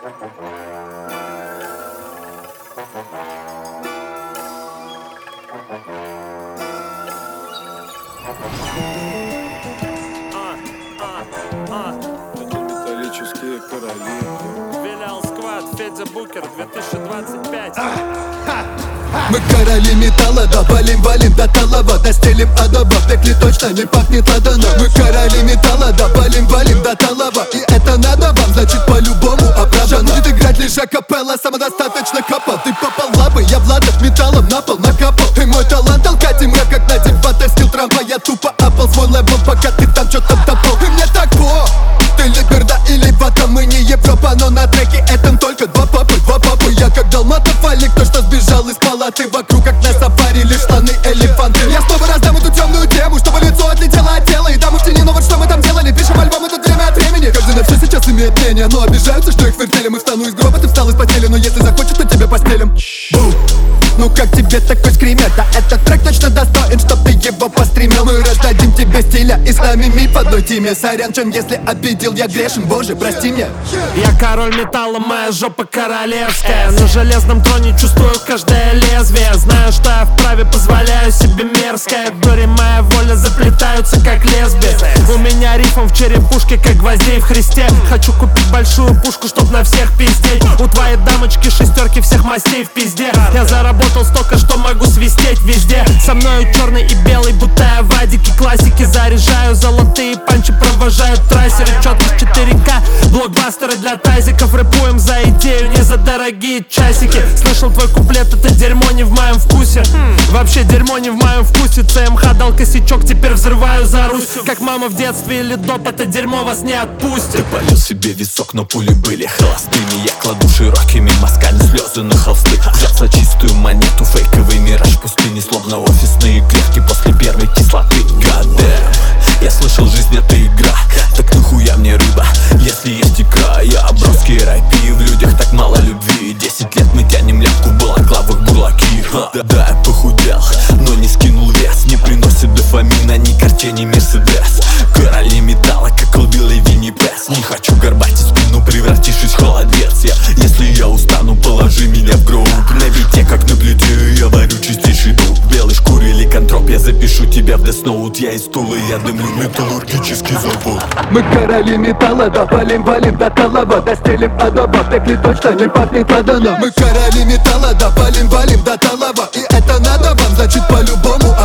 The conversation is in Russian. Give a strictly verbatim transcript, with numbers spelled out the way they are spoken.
Металлические короли. Вилял Сквад, Федя Букер, две тысячи двадцать пять. Мы короли металла, да валим, валим до талого, достелим адоба, в пекле точно не пахнет ладаном. Мы короли металла, да валим, валим до талого, и это надо вам, значит по-любому оправдано. Будет играть лишь акапелла, самодостаточно капа. Ты попал в лапы, я Владов металлом на пол накапал. И мой талант толкать им рэп, как на дебатах скилл Трампа. Я тупо апал свой левел, пока ты там чё-то топал. И мне так по, ты либер, да или вата. Мы не Европа, но на треке этом только два папы, два папы. Я как Далматов Алик, то что сбежал из палаты. Вокруг как на сафари, лишь штаны элефанты. Я снова раздам эту темную тему, чтобы лицо отлетело от тела. И дам в тени, но вот что мы там делали. Пишем альбомы тут время от времени. Каждый на все сейчас имеет мнение, но обижаются, что их вертели. Мы встану из гроба, ты встал из постели, но если захочешь, то тебя постелим. Бу! Ну как тебе такой скример? Да этот трек точно достоин, чтоб ты его постримил. Мы раздадим тебе стиля и с нами миф в одной теме. Сорян, чем если обидел, я грешен, боже, прости меня. Я король металла, моя жопа королевская. На железном троне чувствую каждое лезвие. Знаю, что я вправе, позволяю себе мерзкое. В горе моя воля заплетаются как лесби. У меня рифм в черепушке, как гвоздей в Христе. Хочу купить большую пушку, чтоб на всех пиздеть. У твоей дамочки шестерки всех мастей в пизде. Я заработал столько, что могу свистеть везде. Со мною черный и белый, будто я в адике. Классики заряжаю, золотые панчи провожают трассеры. Четкость четыре ка, блокбастеры для тазиков. Рэпуем за идею, не за дорогие часики. Слышал твой куплет, это дерьмо не в моем вкусе. Вообще дерьмо не в моем вкусе. ЦМХ дал косячок, теперь взрываю за Русь. Как мама в детстве или доп, это дерьмо вас не отпустит. Ты полил себе висок, но пули были холостыми. Я кладу широкими мазками слезы на холсты. Взял за чистую монету фейковый мираж пустыни, словно офисные клетки после первой кислоты. God damn. Я слышал, жизнь это игра, так нахуя мне рыба, если есть икра? Я броски рэпи, в людях так мало любви. Десять лет мы тянем лямку в балаклавах бурлаки. Ха. Да, да, я похудел, но не скинул вес. Не приносит дофамина ни карте, ни мерседес. Короли металла, как Лбил и Винни Пес. Не хочу горбатить спину, превратившись в холодец. Я, если я устану, положи меня в гроб. На бите, как на плите, я варю чистейший дух. В белой шкуре ликантроп, я запишу тебя в Death Note. Я из Тулы, я дымлю металлургический завод. Мы короли металла, да валим, валим до талого, достелим адоба, в пекле точно не пахнет ладаном. Мы короли металла, да валим, валим до талого, и это надо вам, значит по-любому